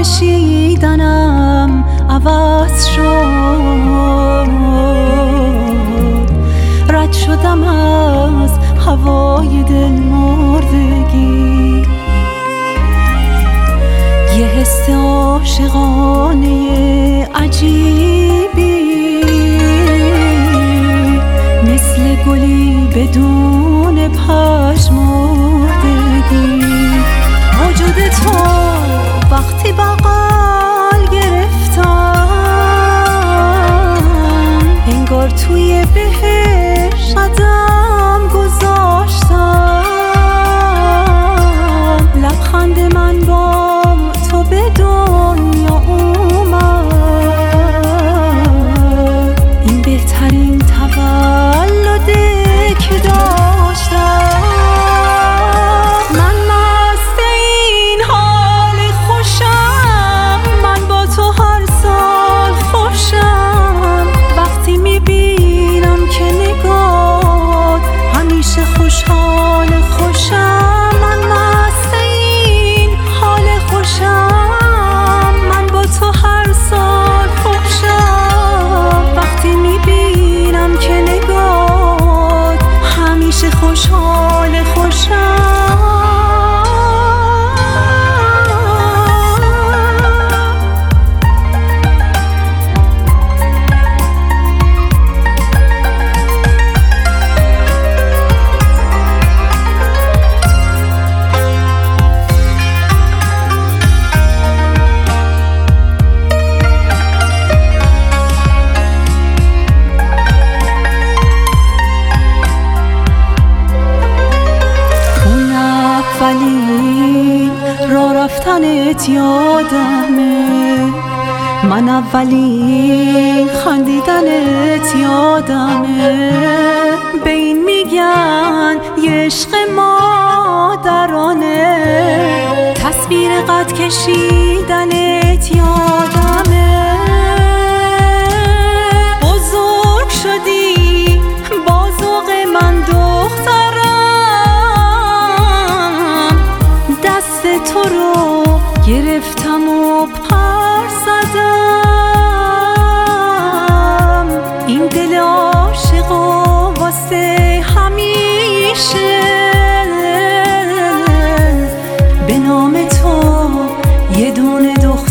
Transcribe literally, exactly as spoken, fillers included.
کشیدنم عوض شد، رد شدم از هوای دل مردگی. یه حس عاشقانه عجیبی مثل گلی بدون پژمردگی. وجود تو وقتی بغل گرفتم انگار توی بهشت قدم گذاشتم. لبخند من با تو به دنیا اومد، این بهترین تولده که داشتم. من مست این حال خوشم، من با تو هر سال خوشم. وقتی میبینم که نگات همیشه خوشحال خوشم. من مست این حال خوشم، من با تو هر سال خوشم. وقتی میبینم که نگات همیشه خوشحال خوشم. اولین را رفتنت یادمه، من اولین خندیدنت یادمه. به این میگن یه عشق مادرانه، تصویر قد کشیدنت یادمه. بزرگ شدی با ذوق من دخترم، دست تو رو گرفتم و پر زدم. این دل عاشق و واسه همیشه به نام تو یه دونه دختر